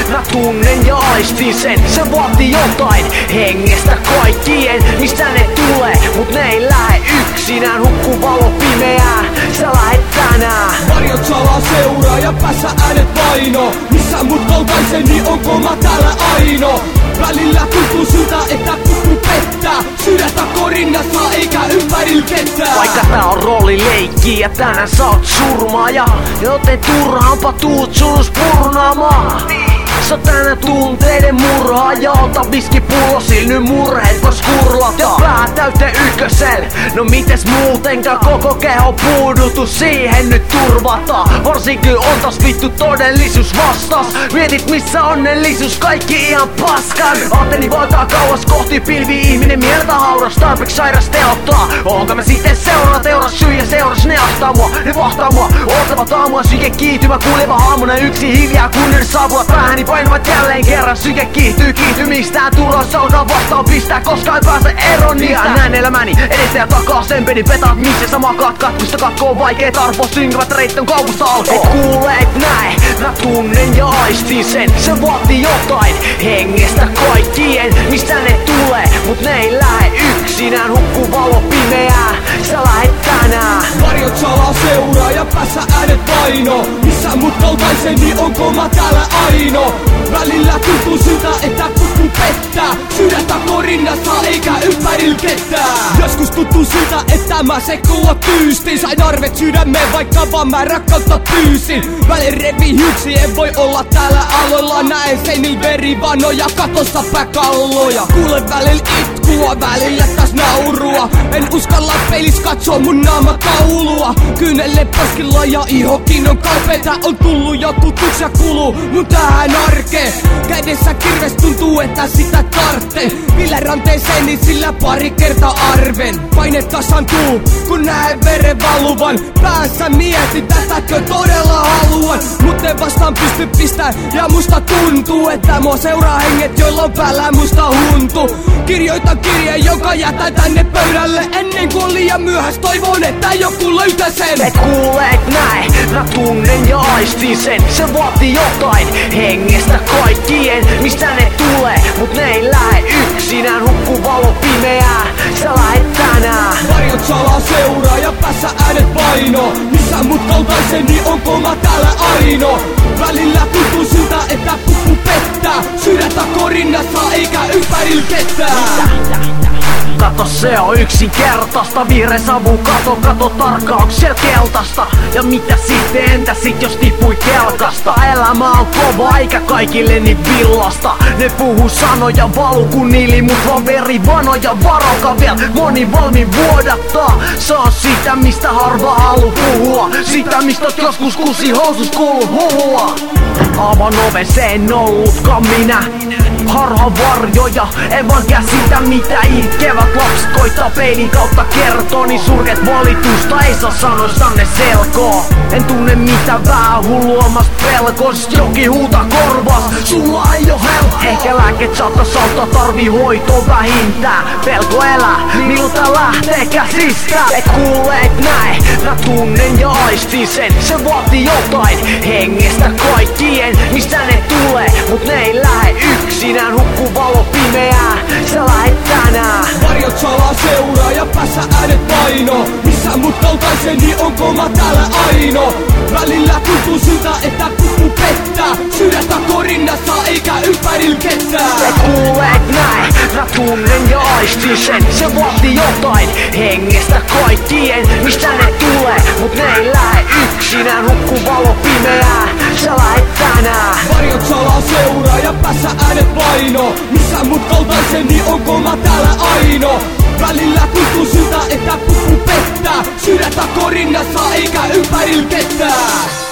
mä tunnen ja aistin sen. Se vaatii jotain hengestä kaikkien, mistä ne tulee, mut ne ei lähe yksinään. Hukkuu valo pimeää, sä lähet tänään. Varjot salaa seuraa ja päässä äänet paino. Missä mut kaltaiseni, onko mä täällä aino? Välillä tuntuu siltä, että kukku pettää. Sydäntä korinnassa eikä ympärillä ketään. Vaikka tää on roolileikki ja tänään sä oot surmaaja, joten turhaanpa tuut sulus purnaamaan. Sä oot tänään tunteiden murhaaja, ota viskipullo, sil nyt murheet vois kurlata. Ja pää täyteen ykkösel, no mites muutenkaan koko keho puudutu, siihen nyt turvata. Varsinkin on taas vittu todellisuus vastas. Mietit missä onnellisuus, kaikki ihan paskan. Aateni valtaa kauas kohti pilvi, ihminen mieltä hauras, tarpeeksi sairas teottaa. Onko mä sitten seuraa teuras syy ja seuras ne ahtaa mua, ne vahtaa mua. Ottavat aamua syke kiihtymä, kuuleva haamuna yksi hiljaa kunnen saapua päähäni painavat jälleen kerran. Syke kiihtyy kiihtymistään, turhaus alkaa vastaan pistää, koska ei pääse eroon niistä. Näin elämäni edestä ja takaa sen peni petaat, missä sä makaat katkusta kakkoon vaikeet arpoa, synkivät reiton kaupusta alkoo. Et kuule et näe, mä tunnen ja aistin sen. Se vaatii jotain hengestä kaikkien, mistä ne tulee, mut ne ei lähe yksinään. Hukkuu valo pimeää, sä lähet tänään. Varjot salaa seuraa ja päässä äänet paino. Missä mut kaltaiseni, onko mä täällä aino? Välillä tuntuu siltä, että kukku pettää. Sydäntä korinnassa eikä ympärillä ketään. Joskus tuntuu siltä, että mä sekoa tyystin. Sain arvet sydämeen, vaikka vaan mä rakkautta pyysin. Välin revi hyksi, en voi olla täällä aloilla. Näen seinil verivanoja, katossa päkalloja. Kuulen välillä itkua, välillä taas naurua. En uskalla peilis katsoo mun naamataulua. Kyynelle poskilla ja ihokin on kalpeita. On tullut jo tutuks ja kuluu mun tähän arkeen. Kädessä kirves tuntuu, että sitä tartte. Vileranteeseeni sillä pari kertaa arven. Paine kasantuu, kun näen veren valuvan. Päässä mietin, tätäkö todella haluan. Mut en vastaan pysty pistää ja musta tuntuu, että mua seuraa henget, joilla on päällä musta huntu. Kirjoitan kirjeen, joka jätän tänne pöydälle. Ennen kuin on liian myöhäs, toivon, että joku löytää sen. Et kuule et näe, mä tunnen ja aistin sen. Se vaatii jotain hengestä kaikkien, mistä ne tulee, mut ne ei lähe yksinään. Hukkuu valo pimeää, sä lähet tänään. Varjot salaa seuraa ja päässä äänet paino. Missä mut kaltaiseni, onko mä täällä aino? Välillä tuntuu siltä, että kukku pettää. Sydäntä korinnassa eikä ympärillä ketään. Kato se on yksinkertaista, vihreä savu kato tarkkaan, onks siellä keltaista? Ja mitä sitten, entä sit jos tippui kelkasta? Elämä on kova eikä kaikille niin villasta. Ne puhuu sanoja valu kun niili, mut vaan verivanoja. Varokaa vielä, moni valmiin vuodattaa. Se on sitä mistä harva halu puhua, sitä mistä joskus kusi housus kuuluu huhua. Avan oven, se en ollutkaan minä. Harha varjoja, en vaan käsitä mitä itkevät lapset koittaa peilin kautta kertoo. Niin surkeet valitusta ei saa sanoistanne selkoa. En tunne mitä vähän hulluamast pelkois, jokin huuta korvas, sulla ei oo helppoa. Ehkä lääket saattais auttaa, tarvii hoitoa vähintään. Pelko elää, miltä lähtee käsistä. Et kuule et näe, mä tunnen ja aistin sen. Se vaatii jotain hengestä kaikkien, mistä ne tulee, mut ne ei lähe yksinään. Hukkuu valo pimeää, sä lähet tänään. Varjot salaa seuraa ja päässä äänet paino. Missä mut kaltaiseni, onko mä täällä aino? Välillä tuntuu siltä, että kukku pettää. Sydäntä korinnassa eikä ympärillä ketään. Et kuule et näe, mä tunnen ja aistin sen. Se vaatii jotain hengestä kaikkien, mistä ne tulee, mut ne ei lähe yksinään. Hukkuu valo pimeää, sä lähet tänään. Varjot salaa seuraa ja päässä äänet paino. Missä mut kaltaiseni, onko mä täällä aino? Välillä tuntuu siltä, että kukku pettää. Sydäntä korinnassa eikä ympärillä ketään.